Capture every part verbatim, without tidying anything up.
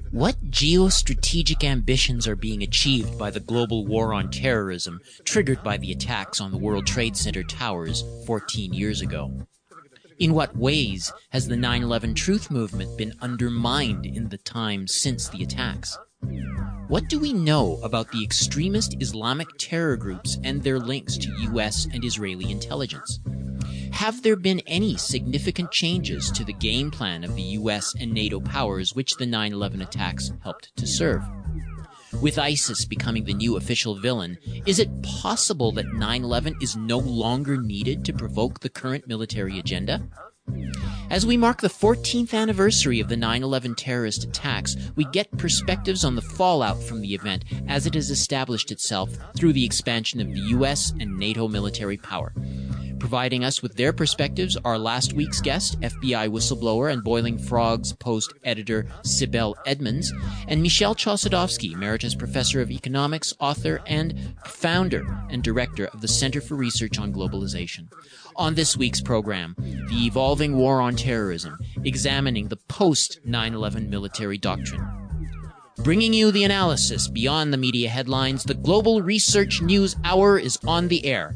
What geostrategic ambitions are being achieved by the global war on terrorism triggered by the attacks on the World Trade Center towers fourteen years ago? In what ways has the nine eleven truth movement been undermined in the time since the attacks? What do we know about the extremist Islamic terror groups and their links to U S and Israeli intelligence? Have there been any significant changes to the game plan of the U S and NATO powers which the nine eleven attacks helped to serve? With ISIS becoming the new official villain, is it possible that nine eleven is no longer needed to provoke the current military agenda? As we mark the fourteenth anniversary of the nine eleven terrorist attacks, we get perspectives on the fallout from the event as it has established itself through the expansion of the U S and NATO military power. Providing us with their perspectives are last week's guest, F B I whistleblower and Boiling Frogs Post editor Sibel Edmonds, and Michel Chossudovsky, Emeritus Professor of Economics, author, and founder and director of the Center for Research on Globalization. On this week's program, the evolving war on terrorism, examining the post nine eleven military doctrine. Bringing you the analysis beyond the media headlines, the Global Research News Hour is on the air.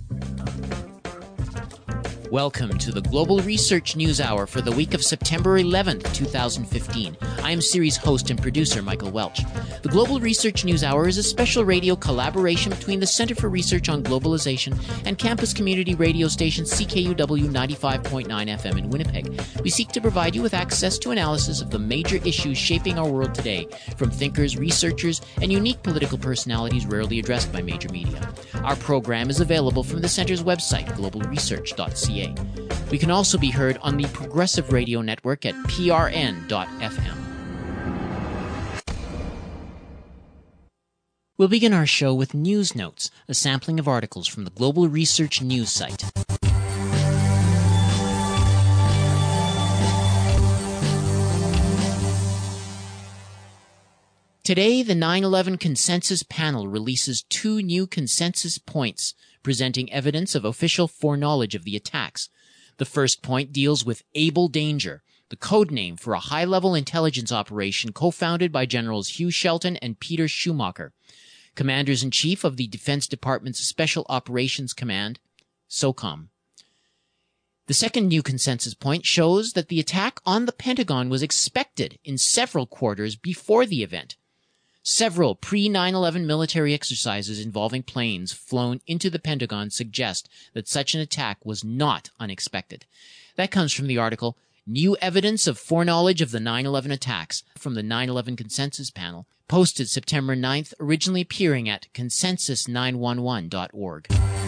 Welcome to the Global Research News Hour for the week of September eleventh, two thousand fifteen. I am series host and producer Michael Welch. The Global Research News Hour is a special radio collaboration between the Center for Research on Globalization and campus community radio station C K U W ninety-five point nine F M in Winnipeg. We seek to provide you with access to analysis of the major issues shaping our world today, from thinkers, researchers, and unique political personalities rarely addressed by major media. Our program is available from the Center's website, global research dot c a. We can also be heard on the Progressive Radio Network at p r n dot f m. We'll begin our show with News Notes, a sampling of articles from the Global Research News site. Today, the nine eleven Consensus Panel releases two new consensus points presenting evidence of official foreknowledge of the attacks. The first point deals with Able Danger, the code name for a high-level intelligence operation co-founded by Generals Hugh Shelton and Peter Schumacher, Commanders-in-Chief of the Defense Department's Special Operations Command, SOCOM. The second new consensus point shows that the attack on the Pentagon was expected in several quarters before the event. Several pre nine eleven military exercises involving planes flown into the Pentagon suggest that such an attack was not unexpected. That comes from the article, New Evidence of Foreknowledge of the nine eleven Attacks, from the nine eleven Consensus Panel, posted September ninth, originally appearing at consensus nine one one dot org.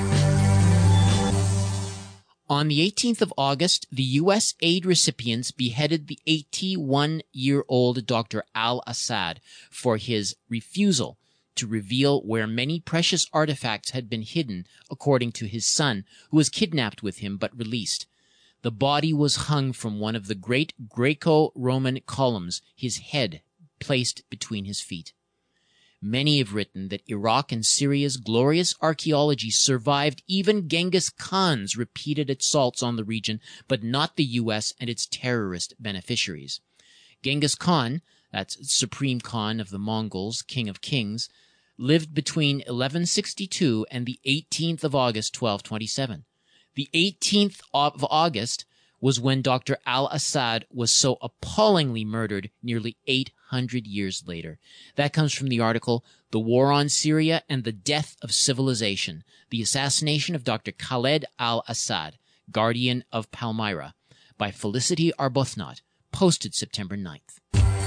On the eighteenth of August, the U S aid recipients beheaded the eighty-one-year-old Doctor al-Assad for his refusal to reveal where many precious artifacts had been hidden, according to his son, who was kidnapped with him but released. The body was hung from one of the great Greco-Roman columns, his head placed between his feet. Many have written that Iraq and Syria's glorious archaeology survived even Genghis Khan's repeated assaults on the region, but not the U S and its terrorist beneficiaries. Genghis Khan, that's Supreme Khan of the Mongols, King of Kings, lived between eleven sixty-two and the eighteenth of August, twelve twenty-seven. The eighteenth of August was when Doctor al-Assad was so appallingly murdered nearly eight hundred years later. That comes from the article, The War on Syria and the Death of Civilization, the Assassination of Doctor Khaled al-Assad, Guardian of Palmyra, by Felicity Arbuthnot, posted September ninth.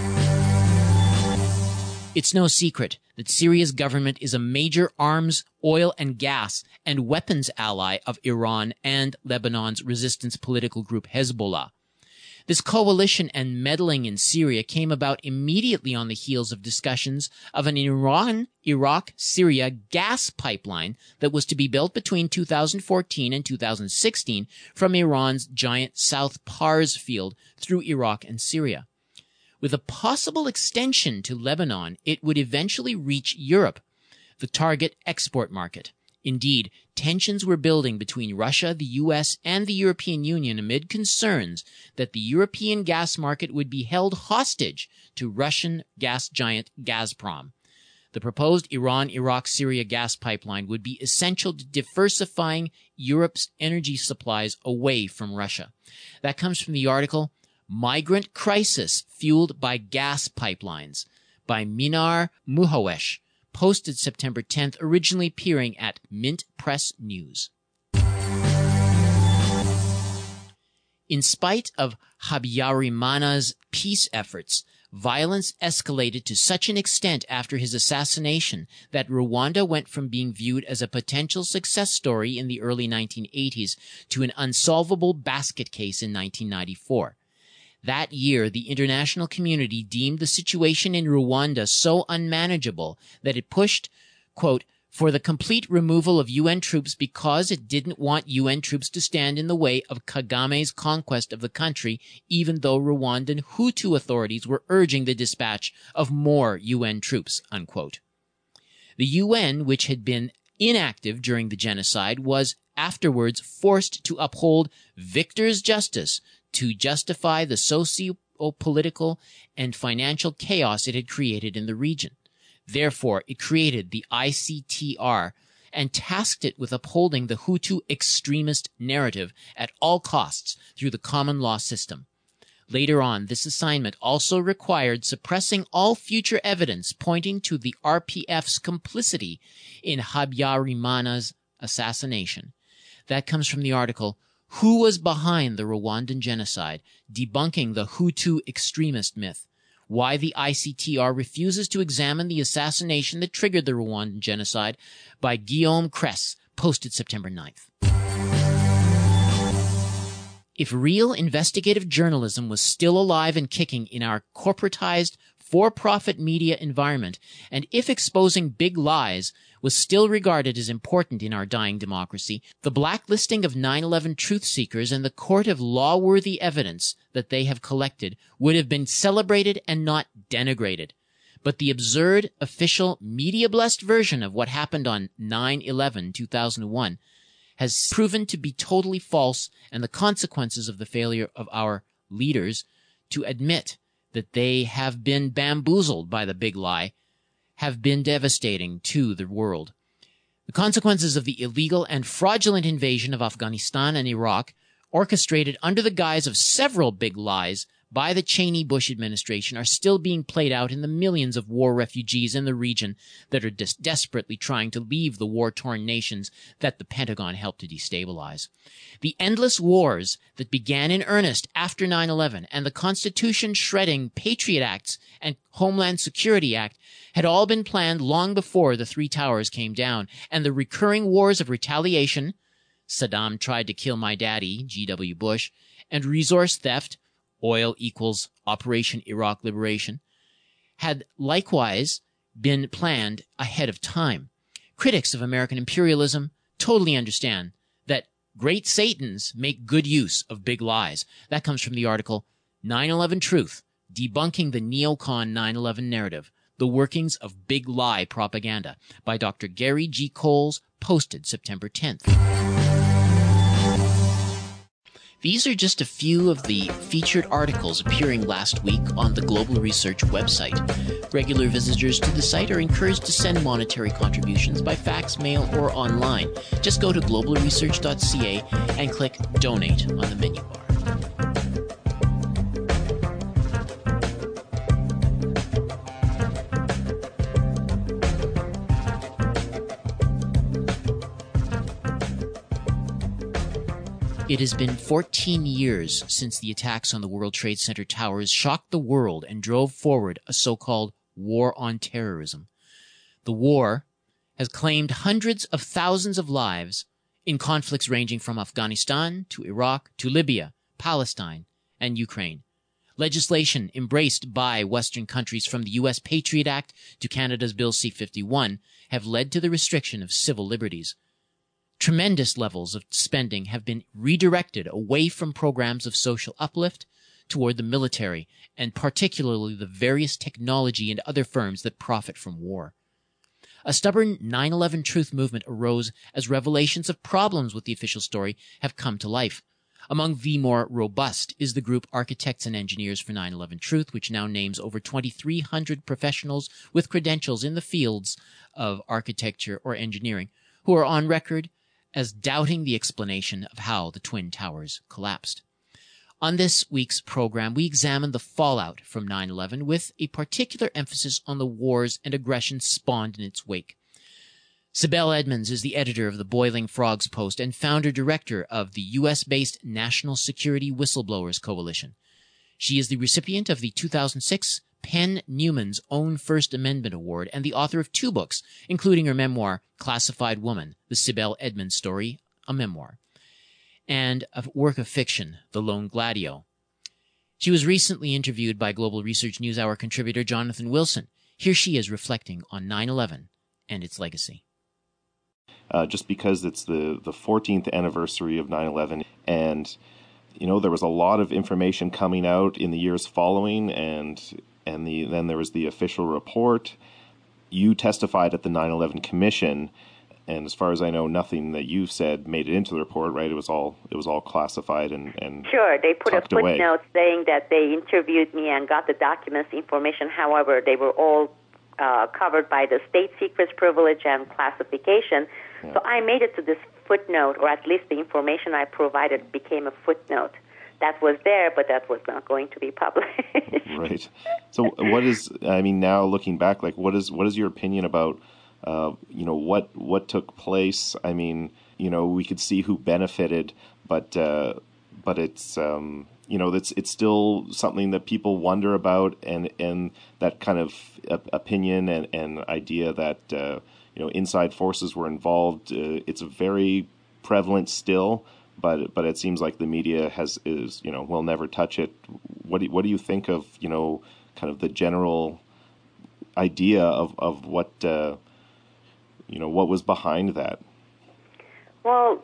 It's no secret that Syria's government is a major arms, oil and gas, and weapons ally of Iran and Lebanon's resistance political group Hezbollah. This coalition and meddling in Syria came about immediately on the heels of discussions of an Iran-Iraq-Syria gas pipeline that was to be built between two thousand fourteen and two thousand sixteen from Iran's giant South Pars field through Iraq and Syria. With a possible extension to Lebanon, it would eventually reach Europe, the target export market. Indeed, tensions were building between Russia, the U S, and the European Union amid concerns that the European gas market would be held hostage to Russian gas giant Gazprom. The proposed Iran-Iraq-Syria gas pipeline would be essential to diversifying Europe's energy supplies away from Russia. That comes from the article Migrant Crisis Fueled by Gas Pipelines by Minar Muhawesh, posted September tenth, originally appearing at Mint Press News. In spite of Habyarimana's peace efforts, violence escalated to such an extent after his assassination that Rwanda went from being viewed as a potential success story in the early nineteen eighties to an unsolvable basket case in nineteen ninety-four. That year, the international community deemed the situation in Rwanda so unmanageable that it pushed, quote, for the complete removal of U N troops because it didn't want U N troops to stand in the way of Kagame's conquest of the country, even though Rwandan Hutu authorities were urging the dispatch of more U N troops, unquote. The U N, which had been inactive during the genocide, was afterwards forced to uphold victor's justice to justify the socio-political and financial chaos it had created in the region. Therefore, it created the I C T R and tasked it with upholding the Hutu extremist narrative at all costs through the common law system. Later on, this assignment also required suppressing all future evidence pointing to the R P F's complicity in Habyarimana's assassination. That comes from the article, Who Was Behind the Rwandan Genocide? Debunking the Hutu Extremist Myth. Why the I C T R refuses to examine the assassination that triggered the Rwandan genocide by Guillaume Kress, posted September ninth. If real investigative journalism was still alive and kicking in our corporatized, for-profit media environment, and if exposing big lies was still regarded as important in our dying democracy, the blacklisting of nine eleven truth seekers and the court of law-worthy evidence that they have collected would have been celebrated and not denigrated. But the absurd, official, media-blessed version of what happened on nine eleven two thousand one has proven to be totally false, and the consequences of the failure of our leaders to admit that they have been bamboozled by the big lie have been devastating to the world. The consequences of the illegal and fraudulent invasion of Afghanistan and Iraq, orchestrated under the guise of several big lies by the Cheney-Bush administration, are still being played out in the millions of war refugees in the region that are des- desperately trying to leave the war-torn nations that the Pentagon helped to destabilize. The endless wars that began in earnest after nine eleven and the Constitution-shredding Patriot Acts and Homeland Security Act had all been planned long before the Three Towers came down, and the recurring wars of retaliation, Saddam tried to kill my daddy, G W Bush, and resource theft, oil equals Operation Iraq Liberation, had likewise been planned ahead of time. Critics of American imperialism totally understand that great Satans make good use of big lies. That comes from the article nine eleven Truth, Debunking the Neocon nine eleven Narrative, The Workings of Big Lie Propaganda, by Doctor Gary G. Coles, posted September tenth. These are just a few of the featured articles appearing last week on the Global Research website. Regular visitors to the site are encouraged to send monetary contributions by fax, mail, or online. Just go to global research dot c a and click Donate on the menu bar. It has been fourteen years since the attacks on the World Trade Center towers shocked the world and drove forward a so-called war on terrorism. The war has claimed hundreds of thousands of lives in conflicts ranging from Afghanistan to Iraq to Libya, Palestine, and Ukraine. Legislation embraced by Western countries, from the U S Patriot Act to Canada's Bill C fifty-one, have led to the restriction of civil liberties. Tremendous levels of spending have been redirected away from programs of social uplift toward the military, and particularly the various technology and other firms that profit from war. A stubborn nine eleven truth movement arose as revelations of problems with the official story have come to life. Among the more robust is the group Architects and Engineers for nine eleven Truth, which now names over twenty-three hundred professionals with credentials in the fields of architecture or engineering who are on record as doubting the explanation of how the Twin Towers collapsed. On this week's program, we examine the fallout from nine eleven with a particular emphasis on the wars and aggression spawned in its wake. Sibel Edmonds is the editor of the Boiling Frogs Post and founder-director of the U S-based National Security Whistleblowers Coalition. She is the recipient of the two thousand six Penn Newman's Own First Amendment Award and the author of two books, including her memoir, Classified Woman, The Sibel Edmonds Story, a Memoir, and a work of fiction, The Lone Gladio. She was recently interviewed by Global Research NewsHour contributor Jonathan Wilson. Here she is reflecting on nine eleven and its legacy. Uh, just because it's the, the fourteenth anniversary of nine eleven. And, you know, there was a lot of information coming out in the years following, and and the then there was the official report. You testified at the nine eleven Commission, and as far as I know, nothing that you said made it into the report, right? It was all it was all classified and, and Sure, they put a footnote away. saying that they interviewed me and got the documents, information. However, they were all uh, covered by the state secrets privilege and classification. Yeah. So I made it to this footnote, or at least the information I provided became a footnote. That was there, but that was not going to be published. Right. So what is, I mean, now looking back, like what is what is your opinion about, uh, you know, what what took place? I mean, you know, we could see who benefited, but uh, but it's, um, you know, it's it's still something that people wonder about, and, and that kind of opinion and, and idea that, uh, you know, inside forces were involved. Uh, it's very prevalent still, but but it seems like the media has is you know will never touch it. What do what do you think of you know kind of the general idea of of what uh, you know what was behind that? Well,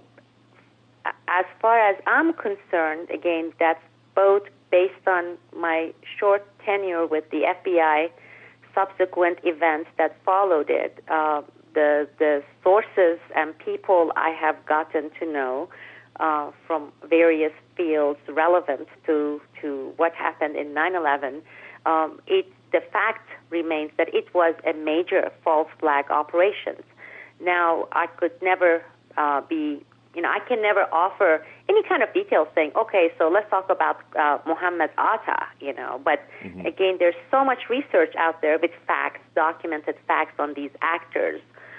as far as I'm concerned, again, that's both based on my short tenure with the F B I, subsequent events that followed it. Uh, The, the sources and people I have gotten to know uh, from various fields relevant to, to what happened in nine eleven, um, it, the fact remains that it was a major false flag operation. Now, I could never uh, be, you know, I can never offer any kind of details saying, okay, so let's talk about uh, Mohammed Atta, you know. But mm-hmm. again, there's so much research out there with facts, documented facts on these actors.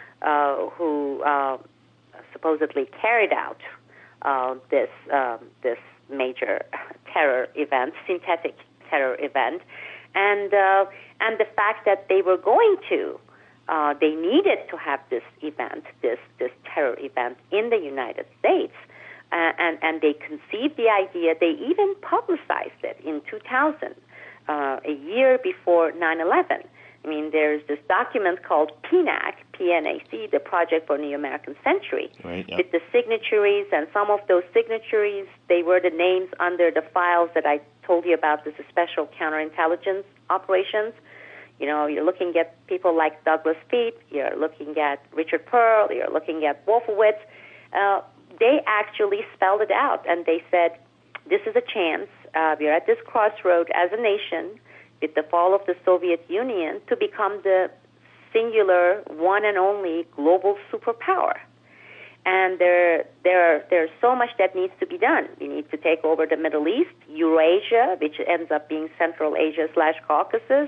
Uh, who uh, supposedly carried out uh, this um, this major terror event, synthetic terror event, and uh, and the fact that they were going to, uh, they needed to have this event, this this terror event in the United States, uh, and and they conceived the idea. They even publicized it in two thousand, uh, a year before nine eleven. I mean, there's this document called P N A C, P N A C, the Project for New American Century, right, yeah. with the signatories, and some of those signatories, they were the names under the files that I told you about, this special counterintelligence operations. You know, you're looking at people like Douglas Feet, you're looking at Richard Pearl, you're looking at Wolfowitz. Uh, they actually spelled it out, and they said, this is a chance. Uh, we're at this crossroad as a nation, with the fall of the Soviet Union, to become the singular, one and only global superpower. And there, there, there's so much that needs to be done. We need to take over the Middle East, Eurasia, which ends up being Central Asia slash Caucasus,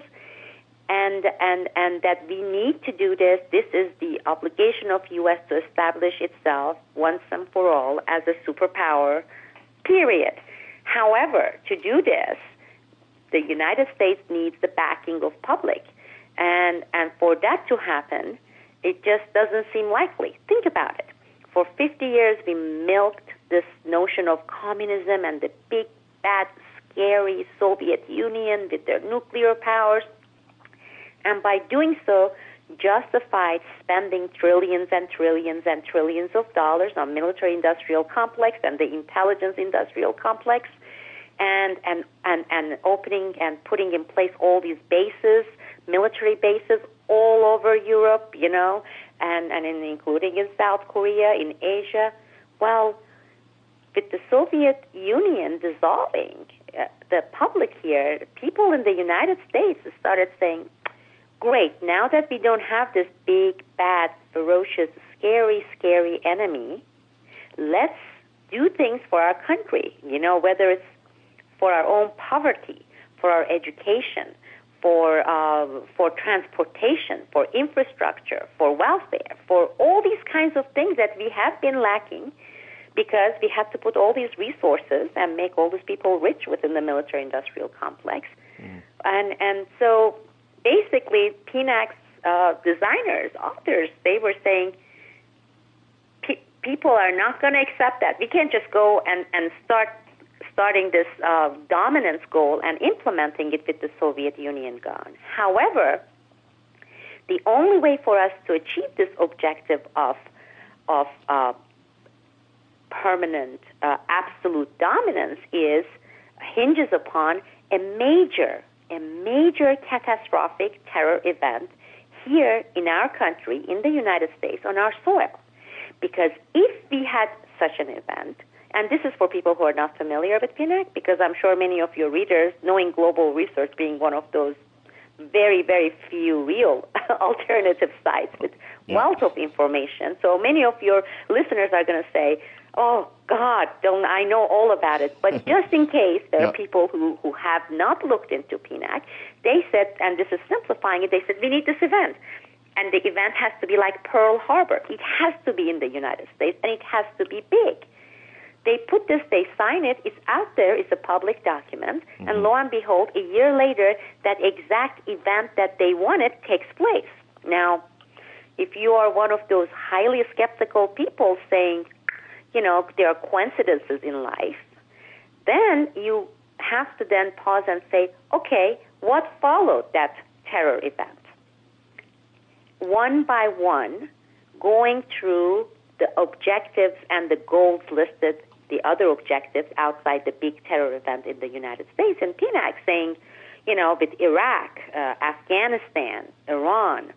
and and and that we need to do this. This is the obligation of U S to establish itself once and for all as a superpower. Period. However, to do this, the United States needs the backing of public. And and for that to happen, it just doesn't seem likely. Think about it. For fifty years, we milked this notion of communism and the big, bad, scary Soviet Union with their nuclear powers. And by doing so, justified spending trillions and trillions and trillions of dollars on military-industrial complex and the intelligence-industrial complex, and, and, and, and opening and putting in place all these bases, military bases all over Europe, you know, and, and in, including in South Korea, in Asia. Well, with the Soviet Union dissolving, uh, the public here, people in the United States started saying, great, now that we don't have this big, bad, ferocious, scary, scary enemy, let's do things for our country, you know, whether it's for our own poverty, for our education, for uh, for transportation, for infrastructure, for welfare, for all these kinds of things that we have been lacking because we had to put all these resources and make all these people rich within the military-industrial complex. Mm. And and so basically P N A C's uh, designers, authors, they were saying, people are not going to accept that. We can't just go and, and start starting this uh, dominance goal and implementing it with the Soviet Union gone. However, the only way for us to achieve this objective of of uh, permanent, uh, absolute dominance is hinges upon a major, a major catastrophic terror event here in our country, in the United States, on our soil. Because if we had such an event, and this is for people who are not familiar with P N A C, because I'm sure many of your readers, knowing global research being one of those very, very few real alternative sites with yeah. wealth of information, so many of your listeners are going to say, oh, God, don't I know all about it. But just in case there yeah. are people who, who have not looked into P N A C, they said, and this is simplifying it, they said, we need this event. And the event has to be like Pearl Harbor. It has to be in the United States, and it has to be big. They put this, they sign it, it's out there, it's a public document, mm-hmm. and lo and behold, a year later, that exact event that they wanted takes place. Now, if you are one of those highly skeptical people saying, you know, there are coincidences in life, then you have to then pause and say, okay, what followed that terror event? One by one, going through the objectives and the goals listed, the other objectives outside the big terror event in the United States, and P N A C saying, you know, with Iraq, uh, Afghanistan, Iran,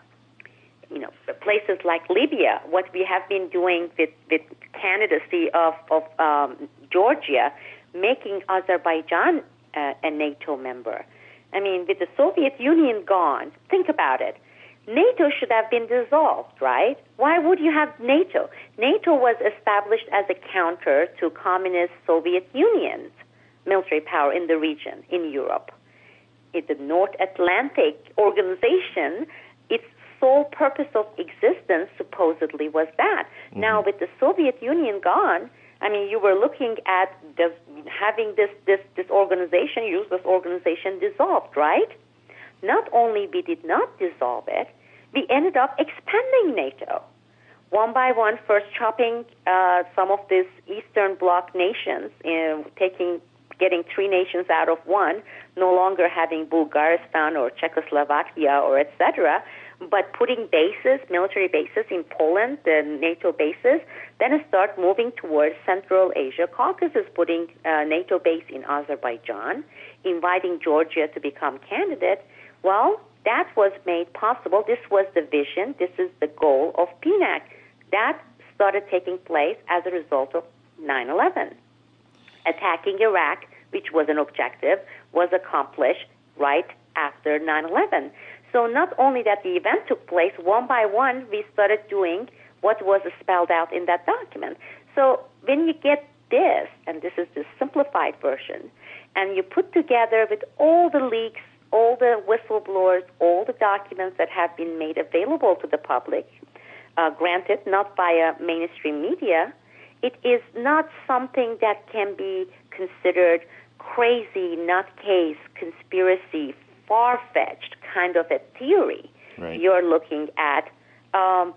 you know, places like Libya, what we have been doing with, with candidacy of, of um, Georgia, making Azerbaijan uh, a NATO member. I mean, with the Soviet Union gone, think about it. NATO should have been dissolved, right? Why would you have NATO? NATO was established as a counter to communist Soviet Union's military power in the region, in Europe. It's the North Atlantic Organization, its sole purpose of existence supposedly was that. Mm-hmm. Now, with the Soviet Union gone, I mean, you were looking at the, having this, this, this organization, use this organization dissolved, right? Not only we did not dissolve it, we ended up expanding NATO. One by one, first chopping uh, some of these Eastern Bloc nations, uh, taking, getting three nations out of one, no longer having Bulgaristan or Czechoslovakia or et cetera, but putting bases, military bases in Poland, the NATO bases, then start moving towards Central Asia, Caucasus, putting uh, NATO base in Azerbaijan, inviting Georgia to become candidate. Well, that was made possible. This was the vision. This is the goal of P N A C. That started taking place as a result of nine eleven. Attacking Iraq, which was an objective, was accomplished right after nine eleven. So not only that the event took place, one by one, we started doing what was spelled out in that document. So when you get this, and this is the simplified version, and you put together with all the leaks, all the whistleblowers, all the documents that have been made available to the public, uh, granted, not via mainstream media, it is not something that can be considered crazy, nutcase, conspiracy, far-fetched kind of a theory. Right. You're looking at, um,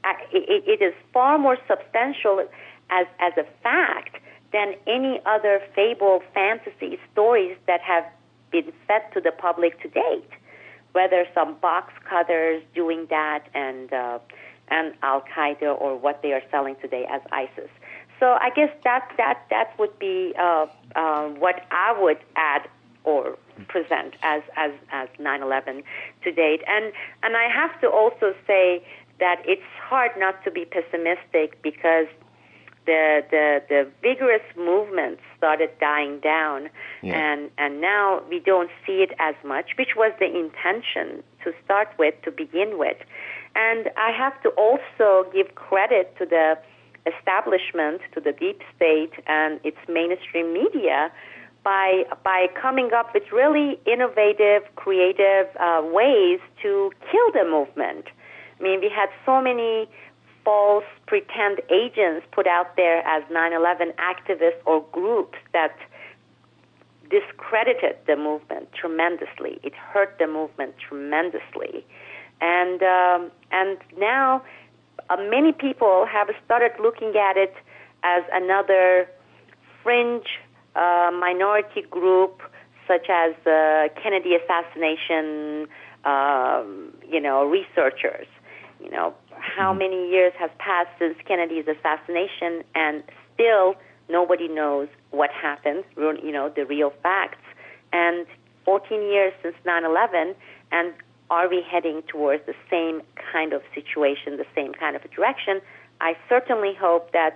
it, it is far more substantial as, as a fact than any other fable, fantasy stories that have been fed to the public to date, whether some box cutters doing that and uh, and Al-Qaeda or what they are selling today as ISIS. So I guess that that that would be uh, uh, what I would add or present as, as, as nine eleven to date. And, and I have to also say that it's hard not to be pessimistic because the, the, the vigorous movement started dying down, yeah. and, and now we don't see it as much, which was the intention to start with, to begin with. And I have to also give credit to the establishment, to the deep state and its mainstream media by by coming up with really innovative, creative uh, ways to kill the movement. I mean, we had so many false pretend agents put out there as nine eleven activists or groups that discredited the movement tremendously. It hurt the movement tremendously. And um, and now uh, many people have started looking at it as another fringe uh, minority group, such as the Kennedy assassination, um, you know, researchers. You know, how many years has passed since Kennedy's assassination, and still nobody knows what happened, you know, the real facts. And fourteen years since nine eleven, and are we heading towards the same kind of situation, the same kind of direction? I certainly hope that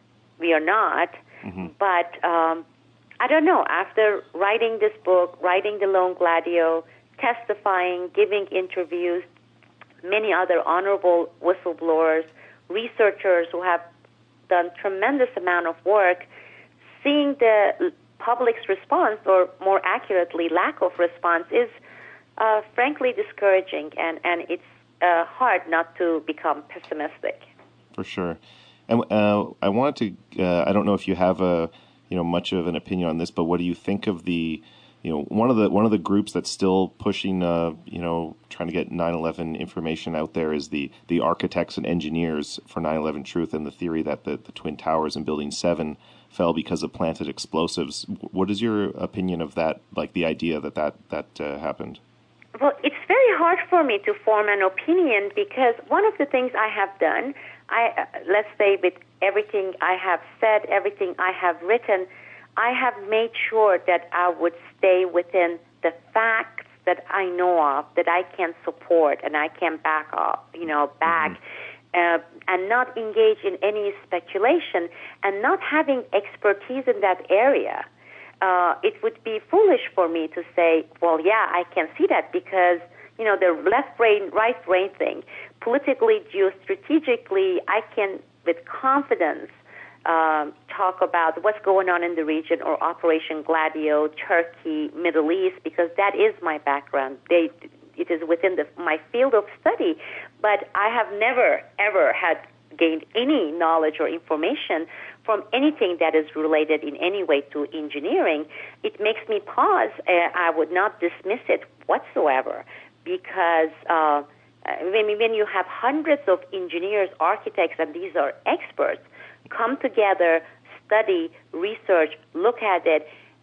we are not, mm-hmm. but um, I don't know. After writing this book, writing The Lone Gladio, testifying, giving interviews, many other honorable whistleblowers, researchers who have done tremendous amount of work, seeing the public's response, or more accurately, lack of response, is uh, frankly discouraging, and, and it's uh, hard not to become pessimistic. For sure. And uh, I wanted to, uh, I don't know if you have a, you know, much of an opinion on this, but what do you think of the, you know, one of the one of the groups that's still pushing, uh, you know, trying to get nine eleven information out there is the, the architects and engineers for nine eleven Truth, and the theory that the, the Twin Towers in Building seven fell because of planted explosives. What is your opinion of that, like the idea that that, that uh, happened? Well, it's very hard for me to form an opinion because one of the things I have done, I uh, let's say with everything I have said, everything I have written, I have made sure that I would stay within the facts that I know of, that I can support and I can back up, you know, back, mm-hmm. uh, and not engage in any speculation, and not having expertise in that area. Uh, it would be foolish for me to say, well, yeah, I can see that because, you know, the left brain, right brain thing, politically, geostrategically, I can, with confidence, Um, talk about what's going on in the region, or Operation Gladio, Turkey, Middle East, because that is my background. They, it is within the, my field of study, but I have never, ever had gained any knowledge or information from anything that is related in any way to engineering. It makes me pause. Uh, I would not dismiss it whatsoever, because uh, when, when you have hundreds of engineers, architects, and these are experts, come together, study, research, look at it,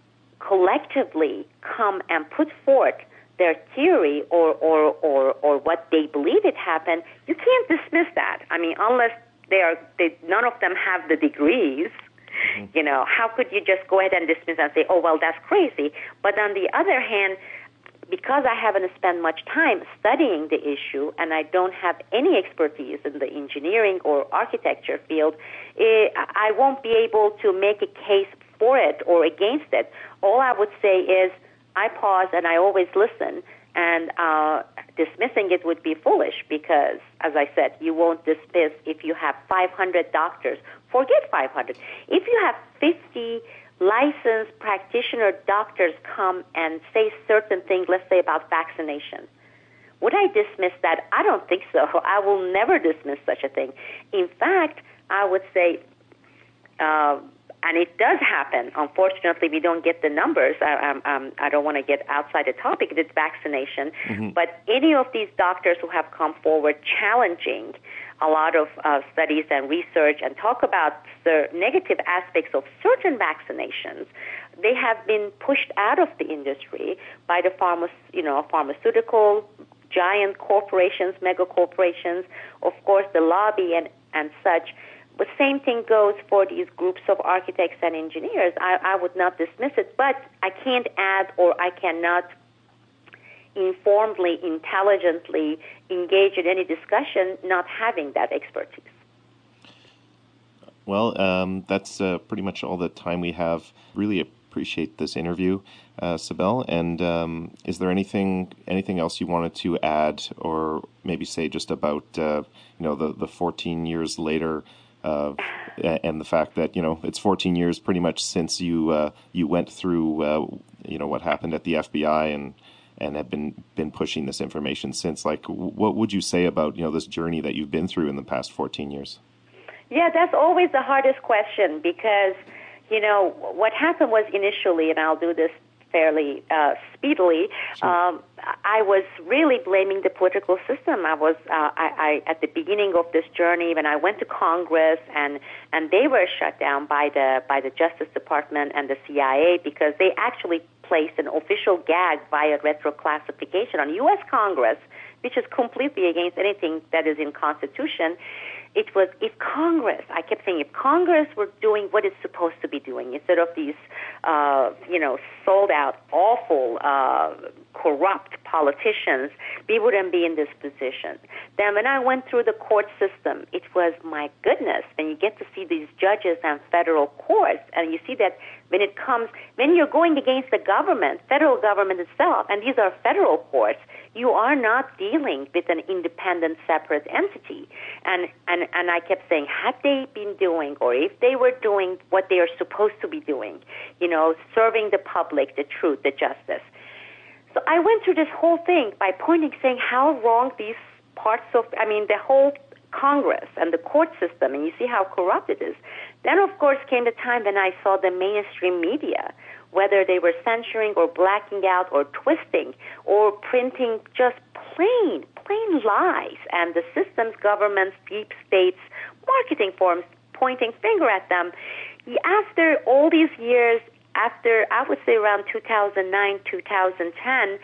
collectively come and put forth their theory or, or, or, or what they believe it happened, you can't dismiss that. I mean, unless they are, they, none of them have the degrees, mm-hmm. you know, how could you just go ahead and dismiss and say, oh, well, that's crazy? But on the other hand, because I haven't spent much time studying the issue and I don't have any expertise in the engineering or architecture field, it, I won't be able to make a case for it or against it. All I would say is I pause and I always listen, and uh, dismissing it would be foolish because, as I said, you won't dismiss if you have five hundred doctors. Forget five hundred. If you have fifty licensed practitioner doctors come and say certain things, let's say about vaccination, would I dismiss that? I don't think so. I will never dismiss such a thing. In fact, I would say, uh, and it does happen. Unfortunately, we don't get the numbers. I, um, um, I don't want to get outside the topic. It's vaccination. Mm-hmm. But any of these doctors who have come forward challenging a lot of uh, studies and research and talk about the negative aspects of certain vaccinations, they have been pushed out of the industry by the pharma, you know, pharmaceutical giant corporations, mega corporations, of course, the lobby and, and such. the same thing goes for these groups of architects and engineers. I, I would not dismiss it, but I can't add or I cannot informedly, intelligently engage in any discussion not having that expertise. Well, um, that's uh, pretty much all the time we have. Really appreciate this interview, uh, Sibel. And um, is there anything anything else you wanted to add, or maybe say just about uh, you know the, the fourteen years later, uh, and the fact that you know it's fourteen years pretty much since you uh, you went through uh, you know what happened at the F B I and and have been been pushing this information since. Like, what would you say about you know this journey that you've been through in the past fourteen years? Yeah, that's always the hardest question because, you know, what happened was initially, and I'll do this fairly uh, speedily, sure. um, I was really blaming the political system. I was, uh, I, I, at the beginning of this journey, when I went to Congress, and, and they were shut down by the by the Justice Department and the C I A because they actually placed an official gag via retroclassification on U S Congress, which is completely against anything that is in Constitution. It was if Congress, I kept saying, if Congress were doing what it's supposed to be doing instead of these, uh, you know, sold out, awful, uh, corrupt politicians, we wouldn't be in this position. Then when I went through the court system, it was, my goodness, when you get to see these judges and federal courts, and you see that when it comes, when you're going against the government, federal government itself, and these are federal courts, you are not dealing with an independent, separate entity. And, and, and I kept saying, had they been doing, or if they were doing what they are supposed to be doing, you know, serving the public, the truth, the justice. So I went through this whole thing by pointing, saying how wrong these parts of, I mean, the whole Congress and the court system, and you see how corrupt it is. Then, of course, came the time when I saw the mainstream media, whether they were censoring or blacking out or twisting or printing just plain, plain lies, and the systems, governments, deep states, marketing firms pointing finger at them. After all these years, after, I would say around two thousand nine, two thousand ten,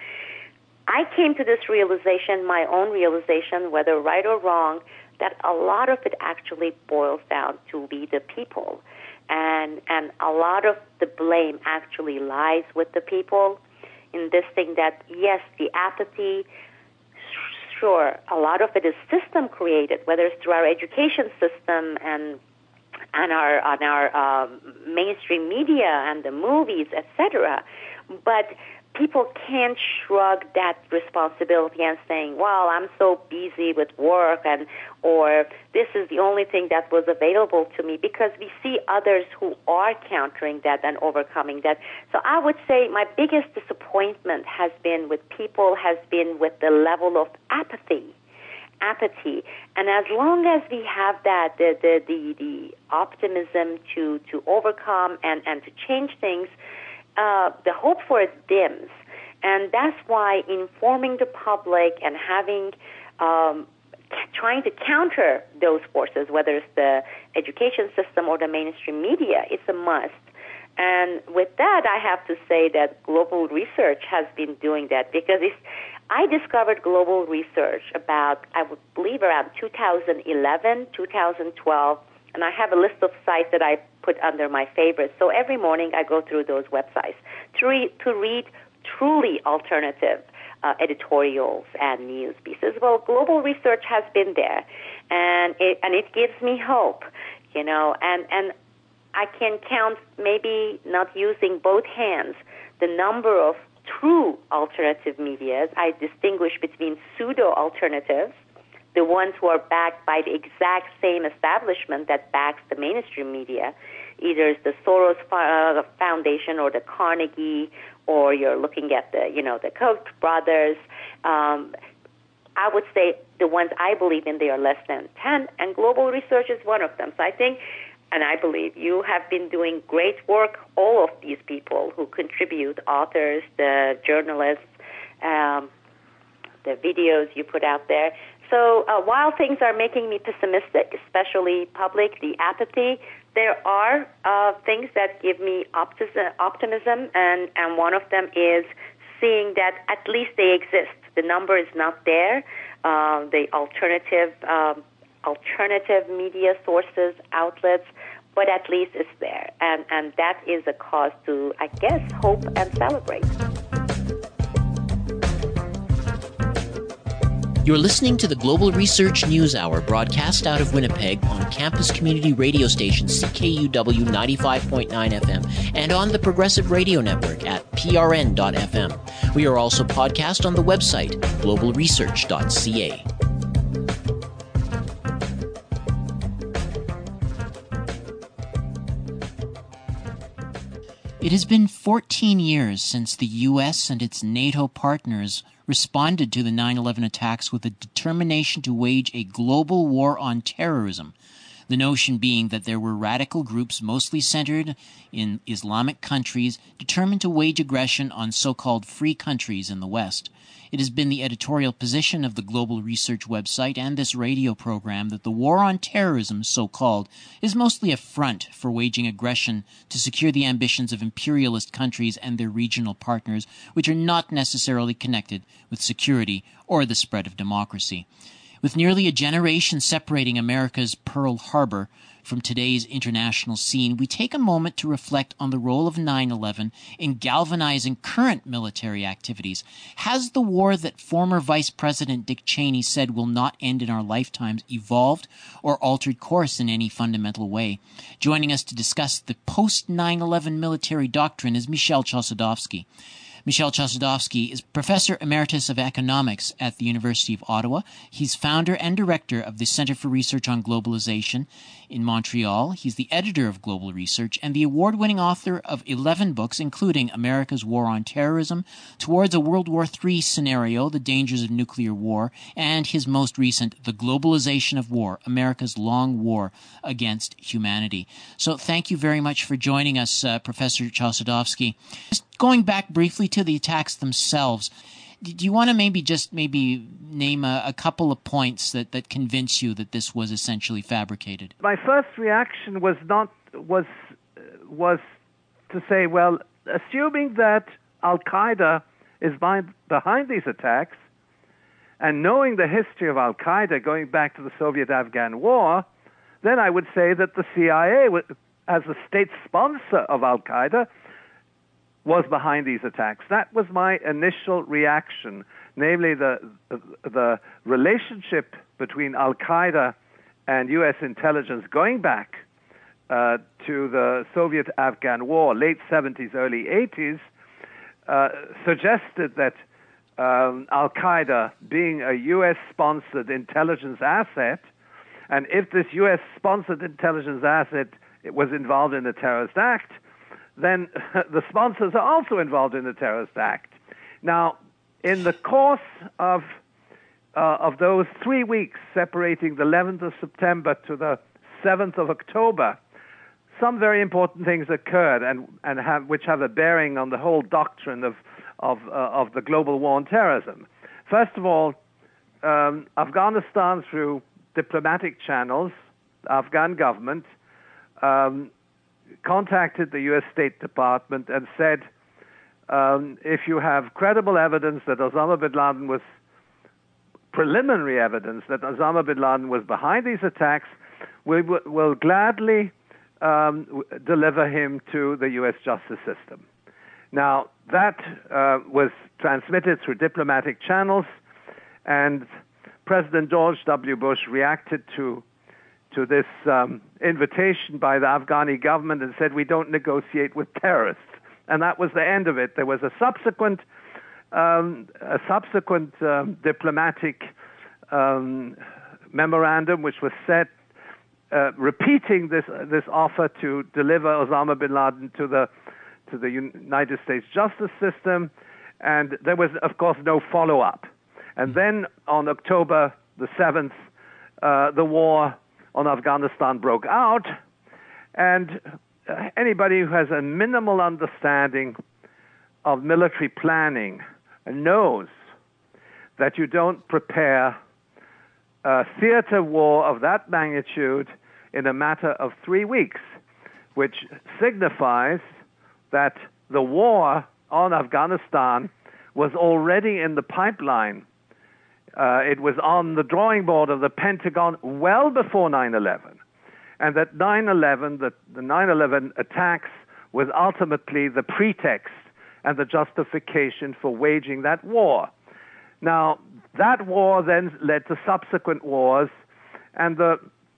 I came to this realization, my own realization, whether right or wrong, that a lot of it actually boils down to we the people. And and a lot of the blame actually lies with the people in this thing that, yes, the apathy, sure, a lot of it is system created, whether it's through our education system and and our on our um, mainstream media and the movies, et cetera. But people can't shrug that responsibility and saying, well, I'm so busy with work, and or this is the only thing that was available to me, because we see others who are countering that and overcoming that. So I would say my biggest disappointment has been with people, has been with the level of apathy. apathy. And as long as we have that, the the, the, the optimism to, to overcome and, and to change things, Uh, the hope for it dims. And that's why informing the public and having, um, trying to counter those forces, whether it's the education system or the mainstream media, it's a must. And with that, I have to say that global research has been doing that, because if I discovered global research about, I would believe, around two thousand eleven, two thousand twelve, and I have a list of sites that I put under my favorites. So every morning I go through those websites to read, to read truly alternative uh, editorials and news pieces. Well, global research has been there, and it, and it gives me hope, you know, and, and I can count, maybe not using both hands, the number of true alternative medias. I distinguish between pseudo-alternatives, the ones who are backed by the exact same establishment that backs the mainstream media, either it's the Soros uh, Foundation or the Carnegie, or you're looking at the, you know, the Koch brothers. Um, I would say the ones I believe in, they are less than ten, and global research is one of them. So I think, and I believe you have been doing great work, all of these people who contribute, authors, the journalists, um, the videos you put out there. So uh, while things are making me pessimistic, especially public, the apathy, there are uh, things that give me optis- optimism, and, and one of them is seeing that at least they exist. The number is not there. Uh, the alternative um, alternative media sources, outlets, but at least it's there. And, and that is a cause to, I guess, hope and celebrate. You're listening to the Global Research News Hour, broadcast out of Winnipeg on campus community radio station C K U W ninety-five point nine F M and on the Progressive Radio Network at P R N dot F M. We are also podcast on the website global research dot C A. It has been fourteen years since the U S and its NATO partners responded to the nine eleven attacks with a determination to wage a global war on terrorism. The notion being that there were radical groups mostly centered in Islamic countries determined to wage aggression on so-called free countries in the West. It has been the editorial position of the Global Research website and this radio program that the war on terrorism, so-called, is mostly a front for waging aggression to secure the ambitions of imperialist countries and their regional partners, which are not necessarily connected with security or the spread of democracy. With nearly a generation separating America's Pearl Harbor from today's international scene, we take a moment to reflect on the role of nine eleven in galvanizing current military activities. Has the war that former Vice President Dick Cheney said will not end in our lifetimes evolved or altered course in any fundamental way? Joining us to discuss the post nine eleven military doctrine is Michel Chossudovsky. Michel Chossudovsky is Professor Emeritus of Economics at the University of Ottawa. He's founder and director of the Center for Research on Globalization in Montreal. He's the editor of Global Research and the award-winning author of eleven books, including America's War on Terrorism, Towards a World War Three Scenario, The Dangers of Nuclear War, and his most recent, The Globalization of War, America's Long War Against Humanity. So thank you very much for joining us, uh, Professor Chossudovsky. Just going back briefly to the attacks themselves, do you want to maybe just maybe name a, a couple of points that, that convince you that this was essentially fabricated? My first reaction was not was was to say, well, assuming that Al-Qaeda is behind, behind these attacks, and knowing the history of Al-Qaeda going back to the Soviet-Afghan War, then I would say that the C I A, as a state sponsor of Al-Qaeda, was behind these attacks. That was my initial reaction, namely the the relationship between Al-Qaeda and U S intelligence going back uh, to the Soviet-Afghan War, late seventies, early eighties, uh, suggested that um, Al-Qaeda, being a U S-sponsored intelligence asset, and if this U S-sponsored intelligence asset was involved in a terrorist act, then the sponsors are also involved in the terrorist act. Now, in the course of uh, of those three weeks separating the eleventh of September to the seventh of October, some very important things occurred, and and have which have a bearing on the whole doctrine of of uh, of the global war on terrorism. First of all, um, Afghanistan, through diplomatic channels, the Afghan government Um, contacted the U S State Department and said, um, if you have credible evidence that Osama bin Laden was, preliminary evidence that Osama bin Laden was behind these attacks, we w- will gladly um, w- deliver him to the U S justice system. Now, that uh, was transmitted through diplomatic channels, and President George W. Bush reacted to to this um, invitation by the Afghani government and said, we don't negotiate with terrorists. And that was the end of it. There was a subsequent um, a subsequent um, diplomatic um, memorandum which was set uh, repeating this this offer to deliver Osama bin Laden to the to the United States justice system, and there was, of course, no follow-up. And then on October the seventh, uh, the war on Afghanistan broke out, and anybody who has a minimal understanding of military planning knows that you don't prepare a theater war of that magnitude in a matter of three weeks, which signifies that the war on Afghanistan was already in the pipeline Uh, it was on the drawing board of the Pentagon well before nine eleven. And that nine eleven, the, the nine eleven attacks was ultimately the pretext and the justification for waging that war. Now, that war then led to subsequent wars, and the,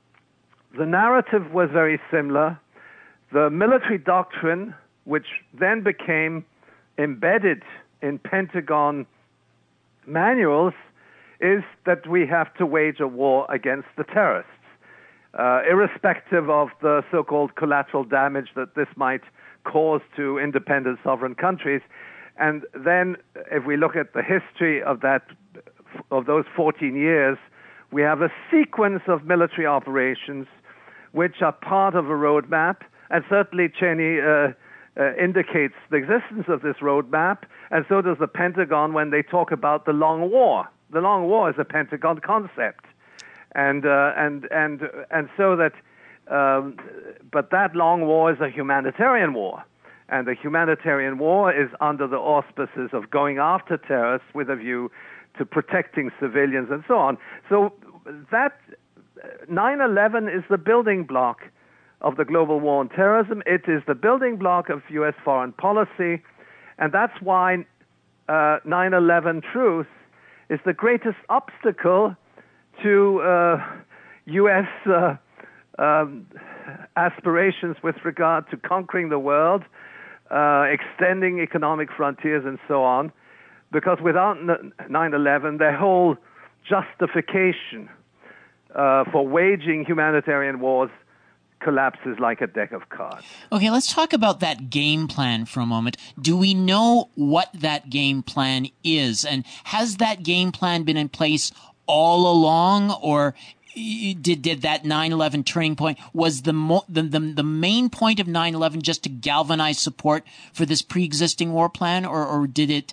the narrative was very similar. The military doctrine, which then became embedded in Pentagon manuals, is that we have to wage a war against the terrorists, uh, irrespective of the so-called collateral damage that this might cause to independent sovereign countries. And then, if we look at the history of that, of those fourteen years, we have a sequence of military operations which are part of a roadmap, and certainly Cheney uh, uh, indicates the existence of this roadmap, and so does the Pentagon when they talk about the long war. The long war is a Pentagon concept, and uh, and and and so that, um, but that long war is a humanitarian war, and the humanitarian war is under the auspices of going after terrorists with a view to protecting civilians and so on. So that nine eleven is the building block of the global war on terrorism. It is the building block of U S foreign policy, and that's why uh, nine eleven truth is the greatest obstacle to uh, U S uh, um, aspirations with regard to conquering the world, uh, extending economic frontiers, and so on, because without nine eleven, their whole justification uh, for waging humanitarian wars collapses like a deck of cards. Okay, let's talk about that game plan for a moment. Do we know what that game plan is? And has that game plan been in place all along, or did did that nine eleven turning point, was the, mo- the, the, the main point of nine eleven just to galvanize support for this pre-existing war plan, or, or did it,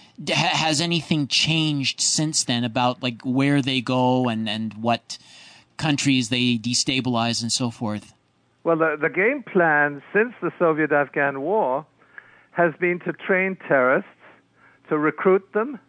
has anything changed since then about like where they go and, and what countries they destabilize and so forth? Well, the, the game plan since the Soviet-Afghan War has been to train terrorists, to recruit them,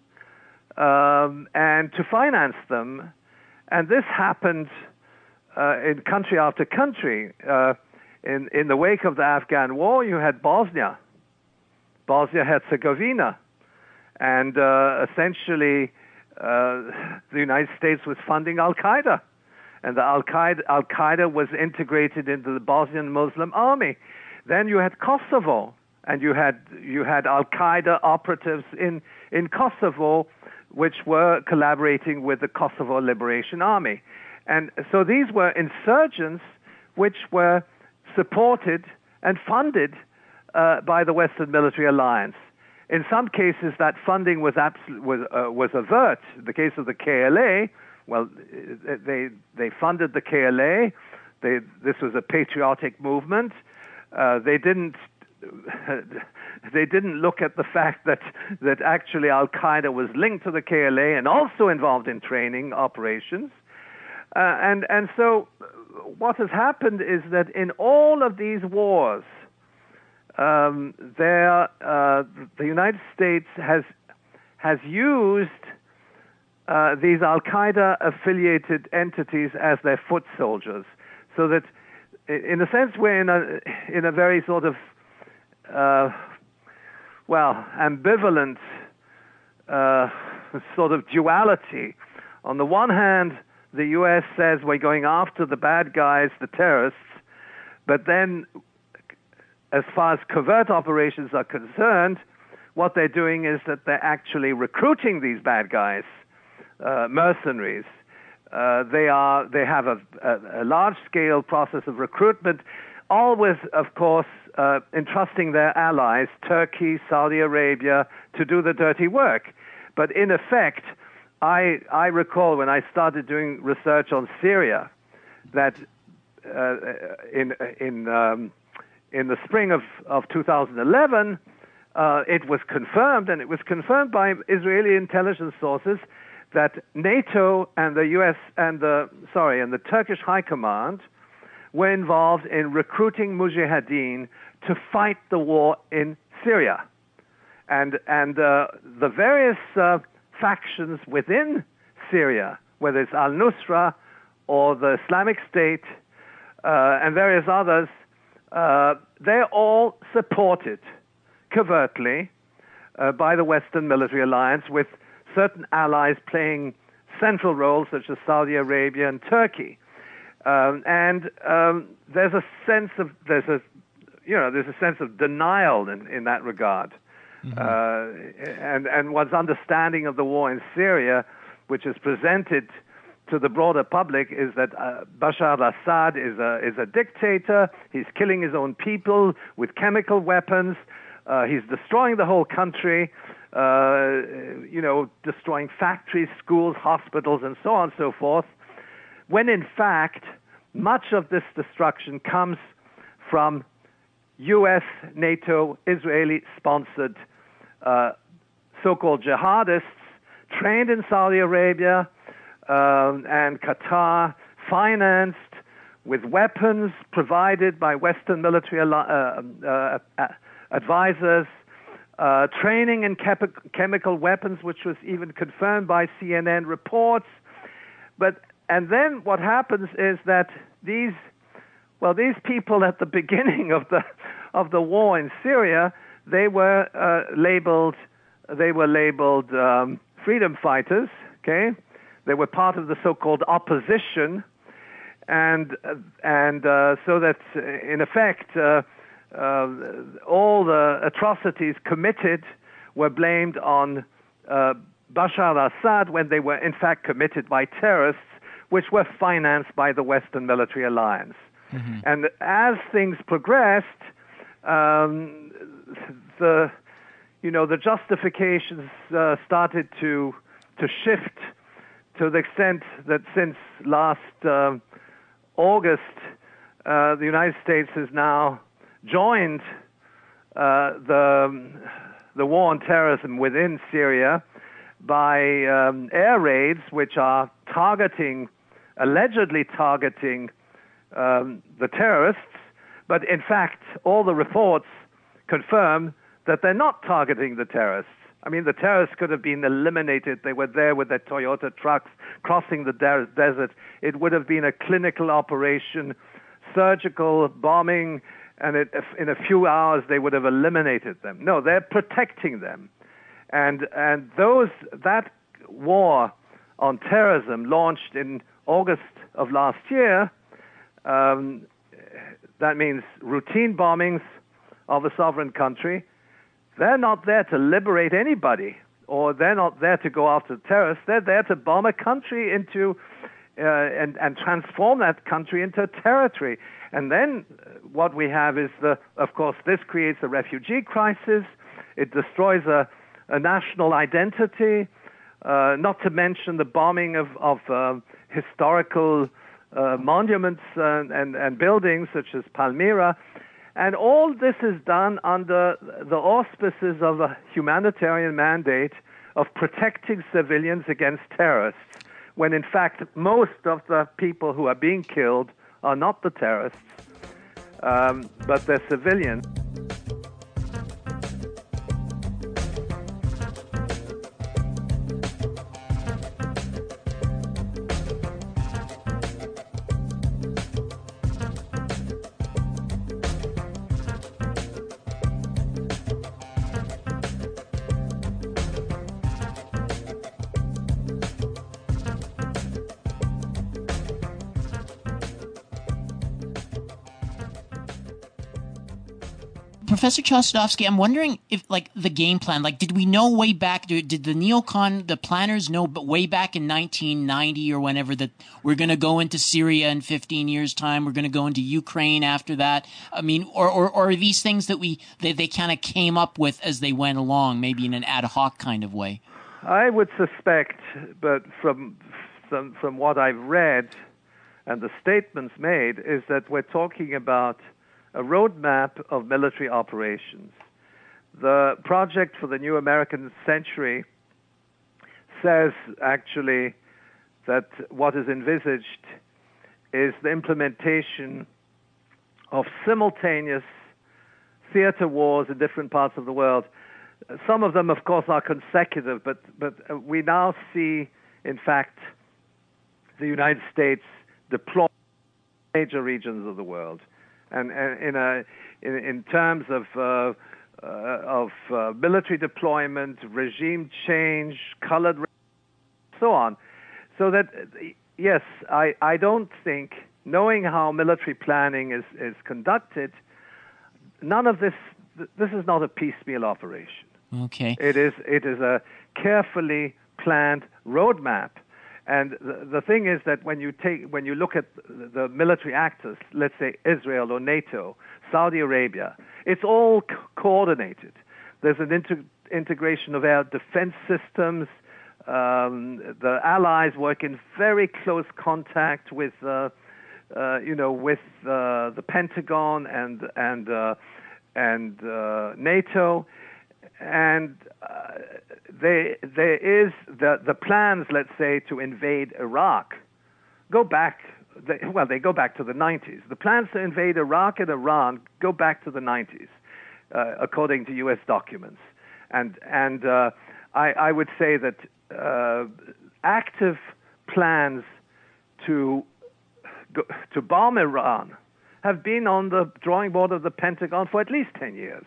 um, and to finance them. And this happened uh, in country after country. Uh, in, in the wake of the Afghan War, you had Bosnia, Bosnia-Herzegovina. And uh, essentially, uh, the United States was funding Al-Qaeda. And the Al-Qaeda, Al-Qaeda was integrated into the Bosnian Muslim army. Then you had Kosovo, and you had you had Al-Qaeda operatives in, in Kosovo, which were collaborating with the Kosovo Liberation Army. And so these were insurgents which were supported and funded uh, by the Western Military Alliance. In some cases, that funding was absol- was uh, was overt. In the case of the K L A, well, they they funded the K L A. They this was a patriotic movement. Uh, they didn't they didn't look at the fact that that actually Al Qaeda was linked to the K L A and also involved in training operations. Uh, and and so what has happened is that in all of these wars, um, there uh, the United States has has used uh, these Al Qaeda affiliated entities as their foot soldiers, so that in a sense we're in a in a very sort of uh, well ambivalent uh, sort of duality. On the one hand, the U S says we're going after the bad guys, the terrorists, but then as far as covert operations are concerned, what they're doing is that they're actually recruiting these bad guys, uh, mercenaries. Uh, they are they have a, a, a large-scale process of recruitment, always, of course, uh, entrusting their allies, Turkey, Saudi Arabia, to do the dirty work. But in effect, I, I recall when I started doing research on Syria that uh, in in um, in the spring of, of two thousand eleven, uh, it was confirmed, and it was confirmed by Israeli intelligence sources, that NATO and the U S and the sorry and the Turkish High Command were involved in recruiting mujahideen to fight the war in Syria, and and uh, the various uh, factions within Syria, whether it's al-Nusra or the Islamic State uh, and various others, uh, they're all supported covertly uh, by the Western military alliance, with certain allies playing central roles such as Saudi Arabia and Turkey. Um, and um, there's a sense of there's a you know there's a sense of denial in, in that regard. Mm-hmm. Uh, and and one's understanding of the war in Syria, which is presented to the broader public, is that uh, Bashar al-Assad is a is a dictator. He's killing his own people with chemical weapons. Uh, he's destroying the whole country. Uh, you know, destroying factories, schools, hospitals, and so on and so forth. When in fact, much of this destruction comes from U S, NATO, Israeli-sponsored uh, so-called jihadists trained in Saudi Arabia um, and Qatar, financed with weapons provided by Western military uh, uh, uh, advisors, uh, training in chemi- chemical weapons, which was even confirmed by C N N reports. But and then what happens is that these, well, these people at the beginning of the of the war in Syria, they were uh, labeled, they were labeled um, freedom fighters. Okay, they were part of the so-called opposition, and and uh, so that in effect, uh, uh, all the atrocities committed were blamed on uh, Bashar al-Assad, when they were in fact committed by terrorists, which were financed by the Western military alliance. Mm-hmm. And as things progressed, um, the you know the justifications uh, started to to shift to the extent that since last uh, August, uh, the United States has now joined uh, the the war on terrorism within Syria by um, air raids, which are targeting, allegedly targeting um, the terrorists, but in fact, all the reports confirm that they're not targeting the terrorists. I mean, the terrorists could have been eliminated. They were there with their Toyota trucks crossing the de- desert. It would have been a clinical operation, surgical bombing, and it, in a few hours they would have eliminated them. No, they're protecting them. And and those that war on terrorism, launched in August of last year, um, that means routine bombings of a sovereign country. They're not there to liberate anybody, or they're not there to go after terrorists. They're there to bomb a country into uh, and and transform that country into a territory. And then what we have is the, of course, this creates a refugee crisis. It destroys a a national identity, uh, not to mention the bombing of, of uh, historical uh, monuments and, and, and buildings such as Palmyra. And all this is done under the auspices of a humanitarian mandate of protecting civilians against terrorists, when in fact most of the people who are being killed are not the terrorists, um, but they're civilians. Professor Chossudovsky, I'm wondering if, like, the game plan, like, did we know way back, did the neocon, the planners know way back in nineteen ninety or whenever that we're going to go into Syria in fifteen years' time, we're going to go into Ukraine after that? I mean, or, or, or are these things that we, they, they kind of came up with as they went along, maybe in an ad hoc kind of way? I would suspect, but from, from, from what I've read and the statements made, is that we're talking about a roadmap of military operations. The project for the New American Century says actually that what is envisaged is the implementation of simultaneous theater wars in different parts of the world. Some of them, of course, are consecutive, but, but we now see in fact, the United States deployed major regions of the world, and, and in a in, in terms of uh, uh, of uh, military deployment, regime change, colored, so on. So that yes, I I don't think, knowing how military planning is is conducted, none of this this is not a piecemeal operation. Okay. It is it is a carefully planned roadmap. And the, the thing is that when you take when you look at the military actors, let's say Israel or NATO, Saudi Arabia, it's all co- coordinated. There's an inter- integration of our defense systems. Um, the allies work in very close contact with, uh, uh, you know, with uh, the Pentagon and and uh, and uh, NATO. And uh, there, there is the the plans, let's say, to invade Iraq, go back. They, well, they go back to the nineties. The plans to invade Iraq and Iran go back to the nineties, uh, according to U S documents. And and uh, I, I would say that uh, active plans to go, to bomb Iran have been on the drawing board of the Pentagon for at least ten years.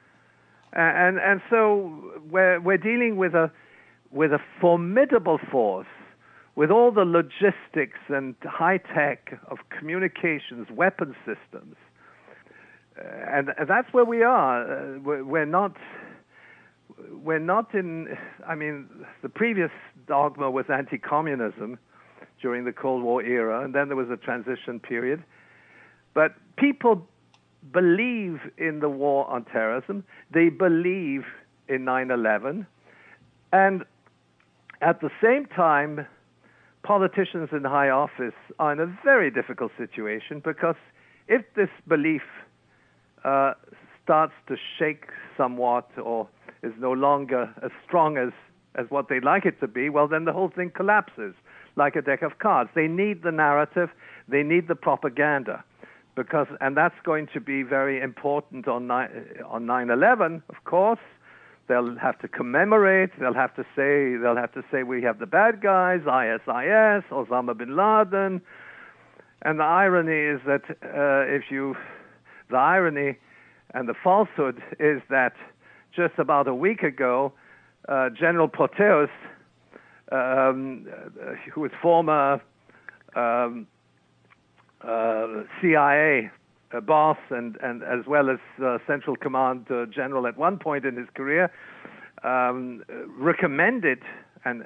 And and so we're we're dealing with a with a formidable force, with all the logistics and high tech of communications, weapon systems, uh, and, and that's where we are. Uh, we're, we're not we're not in. I mean, the previous dogma was anti-communism during the Cold War era, and then there was a transition period. But people believe in the war on terrorism. They believe in nine eleven. And at the same time, politicians in high office are in a very difficult situation, because if this belief uh, starts to shake somewhat or is no longer as strong as, as what they'd like it to be, well, then the whole thing collapses like a deck of cards. They need the narrative. They need the propaganda. Because, and that's going to be very important on on nine eleven, of course. They'll have to commemorate. They'll have to say they'll have to say we have the bad guys, I S I S, Osama bin Laden. And the irony is that uh, if you, the irony and the falsehood is that just about a week ago, uh, General Petraeus, um, who was former um, Uh, C I A uh, boss and, and as well as uh, Central Command uh, general at one point in his career, um, recommended and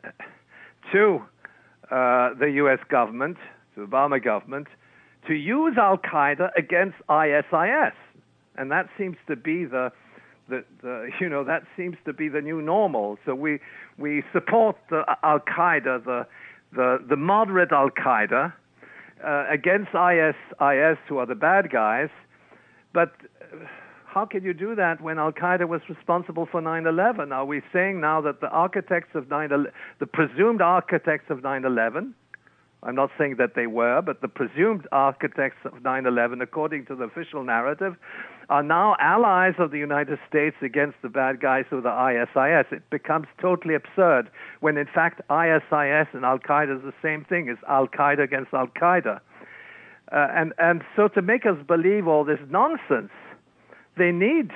to uh, the U S government, to the Obama government, to use Al-Qaeda against I S I S, and that seems to be the the, the you know that seems to be the new normal. So we we support the Al-Qaeda, the the the moderate Al-Qaeda. Uh, against I S I S, who are the bad guys, but how can you do that when Al-Qaeda was responsible for nine eleven? Are we saying now that the architects of nine eleven, the presumed architects of nine eleven, I'm not saying that they were, but the presumed architects of nine eleven, according to the official narrative, are now allies of the United States against the bad guys of the I S I S? It becomes totally absurd when, in fact, I S I S and Al-Qaeda is the same thing. It's Al-Qaeda against Al-Qaeda. Uh, and, and so to make us believe all this nonsense, they need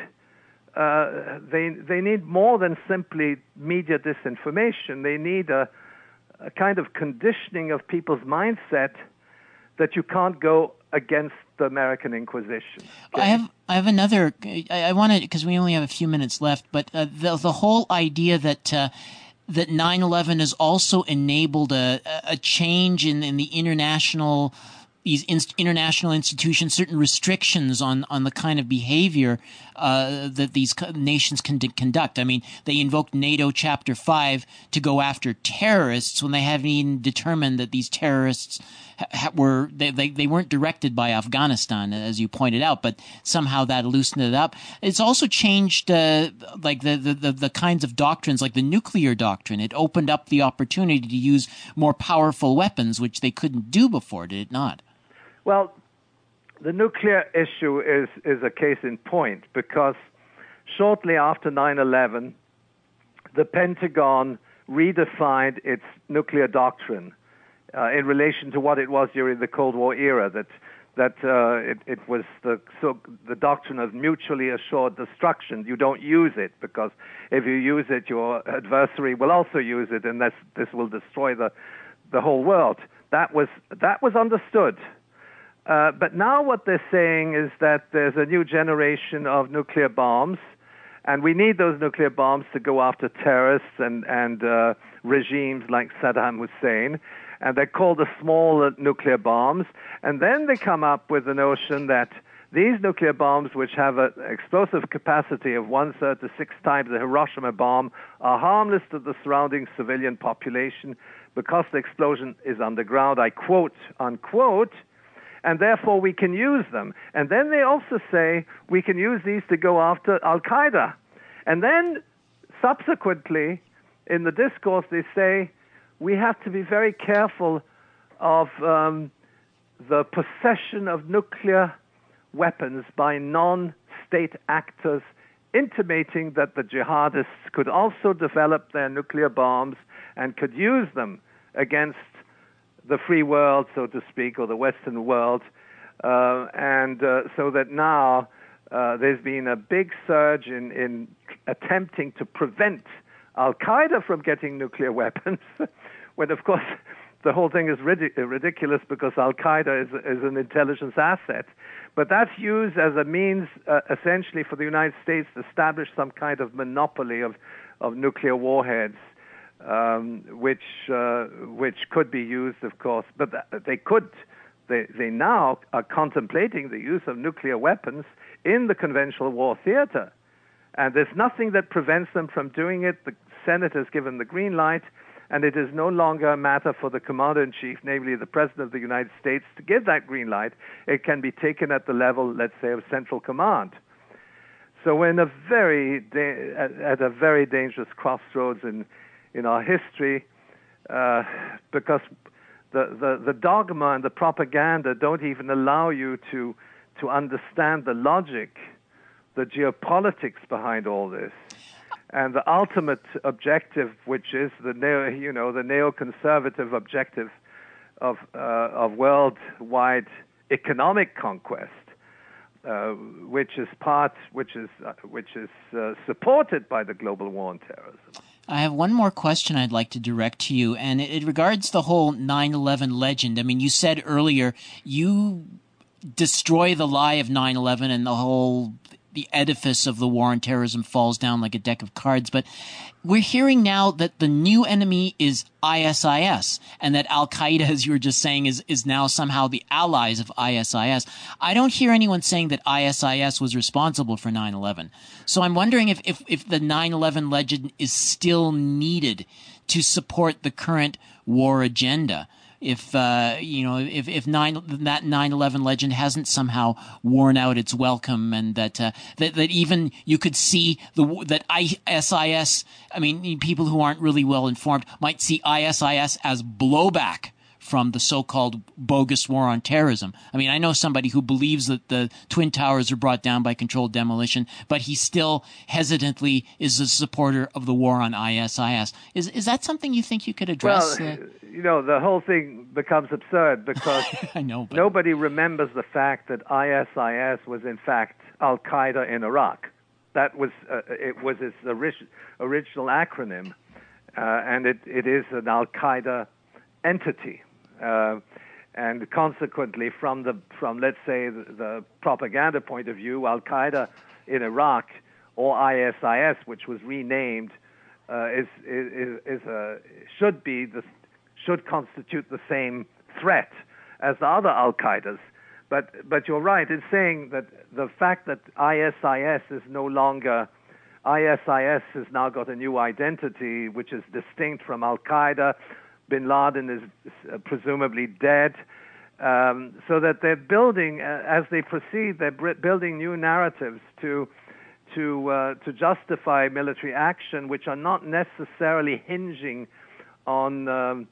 uh, they they need more than simply media disinformation. They need a, a kind of conditioning of people's mindset that you can't go against the American Inquisition. Okay? I have I have another. I, I want to, because we only have a few minutes left. But uh, the the whole idea that uh, that nine eleven has also enabled a a change in in the international. These inst- international institutions, certain restrictions on, on the kind of behavior uh, that these co- nations can d- conduct. I mean, they invoked NATO Chapter five to go after terrorists when they haven't even determined that these terrorists ha- were they, they, they weren't directed by Afghanistan, as you pointed out, but somehow that loosened it up. It's also changed uh, like the, the, the, the kinds of doctrines, like the nuclear doctrine. It opened up the opportunity to use more powerful weapons, which they couldn't do before, did it not? Well, the nuclear issue is, is a case in point, because shortly after nine eleven, the Pentagon redefined its nuclear doctrine uh, in relation to what it was during the Cold War era, that that uh, it, it was the so the doctrine of mutually assured destruction. You don't use it, because if you use it, your adversary will also use it, and this this will destroy the the whole world. That was that was understood. Uh, but now what they're saying is that there's a new generation of nuclear bombs, and we need those nuclear bombs to go after terrorists and and uh, regimes like Saddam Hussein. And they're called the small nuclear bombs. And then they come up with the notion that these nuclear bombs, which have an explosive capacity of one-third to six times the Hiroshima bomb, are harmless to the surrounding civilian population because the explosion is underground, I quote, unquote, and therefore we can use them. And then they also say we can use these to go after Al-Qaeda. And then subsequently, in the discourse, they say, we have to be very careful of um, the possession of nuclear weapons by non-state actors, intimating that the jihadists could also develop their nuclear bombs and could use them against the free world, so to speak, or the Western world. Uh, and uh, so that now uh, there's been a big surge in, in attempting to prevent Al-Qaeda from getting nuclear weapons, when, of course, the whole thing is ridic- ridiculous because Al-Qaeda is, is an intelligence asset. But that's used as a means, uh, essentially, for the United States to establish some kind of monopoly of, of nuclear warheads, um, which uh, which could be used, of course. But th- they could. They, they now are contemplating the use of nuclear weapons in the conventional war theater. And there's nothing that prevents them from doing it. The Senate has given the green light, and it is no longer a matter for the commander-in-chief, namely the President of the United States, to give that green light. It can be taken at the level, let's say, of Central Command. So we're in a very da- at, at a very dangerous crossroads in in our history, uh, because the, the the dogma and the propaganda don't even allow you to to understand the logic, the geopolitics behind all this. And the ultimate objective, which is the neo, you know, the neoconservative objective of uh, of worldwide economic conquest, uh, which is part, which is uh, which is uh, supported by the global war on terrorism. I have one more question I'd like to direct to you, and it, it regards the whole nine eleven legend. I mean, you said earlier you destroy the lie of nine eleven and the whole the edifice of the war on terrorism falls down like a deck of cards. But we're hearing now that the new enemy is I S I S, and that Al-Qaeda, as you were just saying, is, is now somehow the allies of I S I S. I don't hear anyone saying that I S I S was responsible for nine eleven. So I'm wondering if, if, if the nine eleven legend is still needed to support the current war agenda. If uh, you know, if if nine that nine eleven legend hasn't somehow worn out its welcome, and that uh, that that even you could see the that I S I S. I mean, people who aren't really well informed might see I S I S as blowback from the so-called bogus war on terrorism. I mean, I know somebody who believes that the Twin Towers are brought down by controlled demolition, but he still hesitantly is a supporter of the war on I S I S. Is is that something you think you could address? Well, uh, you know, the whole thing becomes absurd because I know, but... nobody remembers the fact that I S I S was in fact Al-Qaeda in Iraq. That was uh, it was its ori- original acronym, uh, and it, it is an Al-Qaeda entity. Uh, and consequently, from the from let's say the, the propaganda point of view, Al-Qaeda in Iraq or I S I S, which was renamed, uh, is is is a should be the should constitute the same threat as the other Al-Qaedas. But but you're right in saying that the fact that I S I S is no longer I S I S has now got a new identity, which is distinct from Al-Qaeda. Bin Laden is uh, presumably dead, um, so that they're building, uh, as they proceed, they're br- building new narratives to to uh, to justify military action, which are not necessarily hinging on um,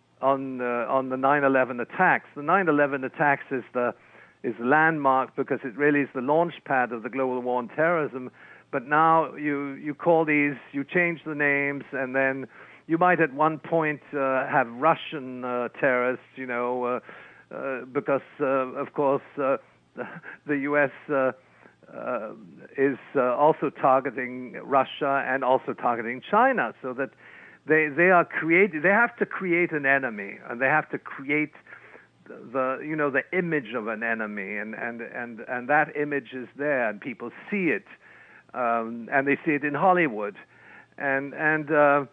on uh, on the nine eleven attacks. The nine eleven attacks is the is landmark because it really is the launch pad of the global war on terrorism. But now you you call these, you change the names, and then you might at one point uh, have Russian uh, terrorists, you know, uh, uh, because, uh, of course, uh, the U S uh, uh, is uh, also targeting Russia and also targeting China, so that they they are creating. They have to create an enemy, and they have to create the you know the image of an enemy, and and and and that image is there, and people see it, um, and they see it in Hollywood, and and uh,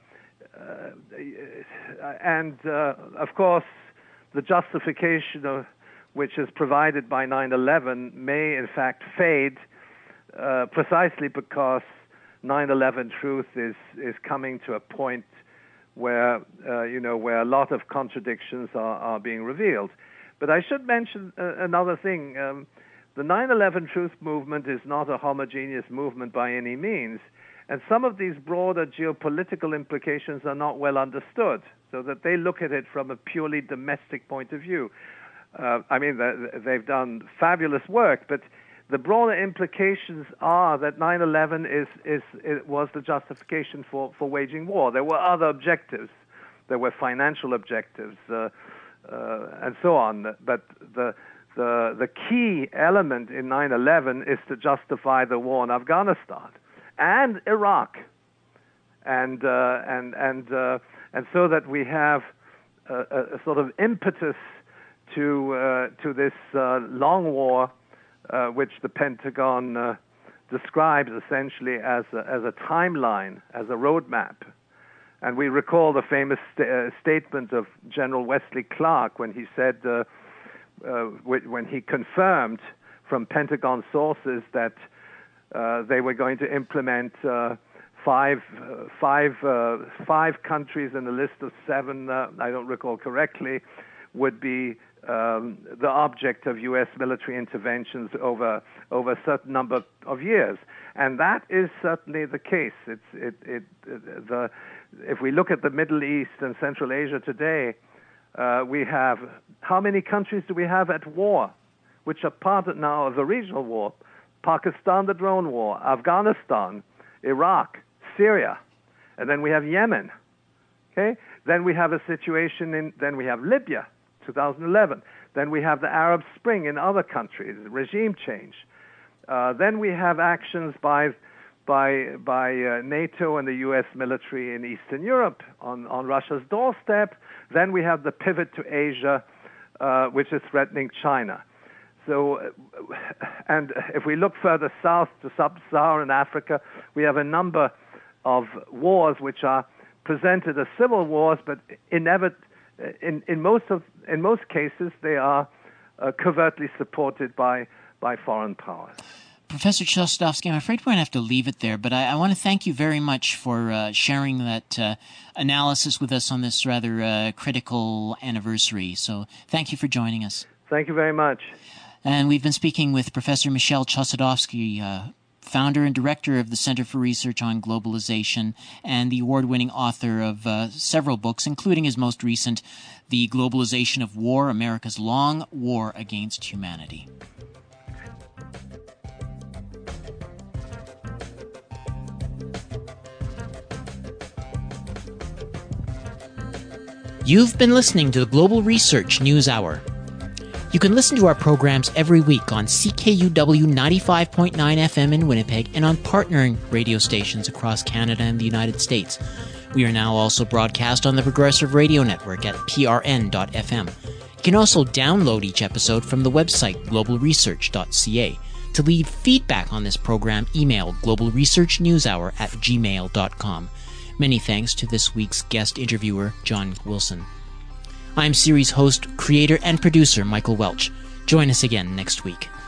uh, and uh, of course the justification of which is provided by nine eleven may in fact fade, uh, precisely because nine eleven truth is is coming to a point where uh, you know where a lot of contradictions are, are being revealed. But I should mention uh, another thing. Um, the nine eleven truth movement is not a homogeneous movement by any means, and some of these broader geopolitical implications are not well understood, so that they look at it from a purely domestic point of view. Uh, I mean, they've done fabulous work, but the broader implications are that nine eleven is, is, it was the justification for, for waging war. There were other objectives. There were financial objectives, uh, uh, and so on. But the, the, the key element in nine eleven is to justify the war in Afghanistan and Iraq. And, uh, and, and, uh, and so that we have a, a sort of impetus to uh, to this uh, long war, uh, which the Pentagon uh, describes essentially as a, as a timeline, as a roadmap. And we recall the famous st- uh, statement of General Wesley Clark when he said, uh, uh, when he confirmed from Pentagon sources that uh, they were going to implement uh, five, uh, five, uh, five countries in a list of seven, uh, I don't recall correctly, would be Um, the object of U S military interventions over over a certain number of years, and that is certainly the case. It's it, it, it the if we look at the Middle East and Central Asia today, uh, we have how many countries do we have at war, which are part of now of the regional war? Pakistan, the drone war, Afghanistan, Iraq, Syria, and then we have Yemen. Okay, then we have a situation in then we have Libya. two thousand eleven. Then we have the Arab Spring in other countries, regime change. Uh, then we have actions by by by uh, NATO and the U S military in Eastern Europe on, on Russia's doorstep. Then we have the pivot to Asia, uh, which is threatening China. So, uh, and if we look further south to sub-Saharan Africa, we have a number of wars which are presented as civil wars, but inevitably In, in most of in most cases, they are uh, covertly supported by by foreign powers. Professor Chossudovsky, I'm afraid we're going to have to leave it there, but I, I want to thank you very much for uh, sharing that uh, analysis with us on this rather uh, critical anniversary. So thank you for joining us. Thank you very much. And we've been speaking with Professor Michel Chossudovsky, uh, founder and director of the Center for Research on Globalization and the award-winning author of uh, several books, including his most recent, The Globalization of War, America's Long War Against Humanity. You've been listening to the Global Research News Hour. You can listen to our programs every week on C K U W ninety-five point nine F M in Winnipeg and on partnering radio stations across Canada and the United States. We are now also broadcast on the Progressive Radio Network at P R N dot F M. You can also download each episode from the website global research dot c a. To leave feedback on this program, email global research news hour at gmail dot com. Many thanks to this week's guest interviewer, John Wilson. I'm series host, creator, and producer Michael Welch. Join us again next week.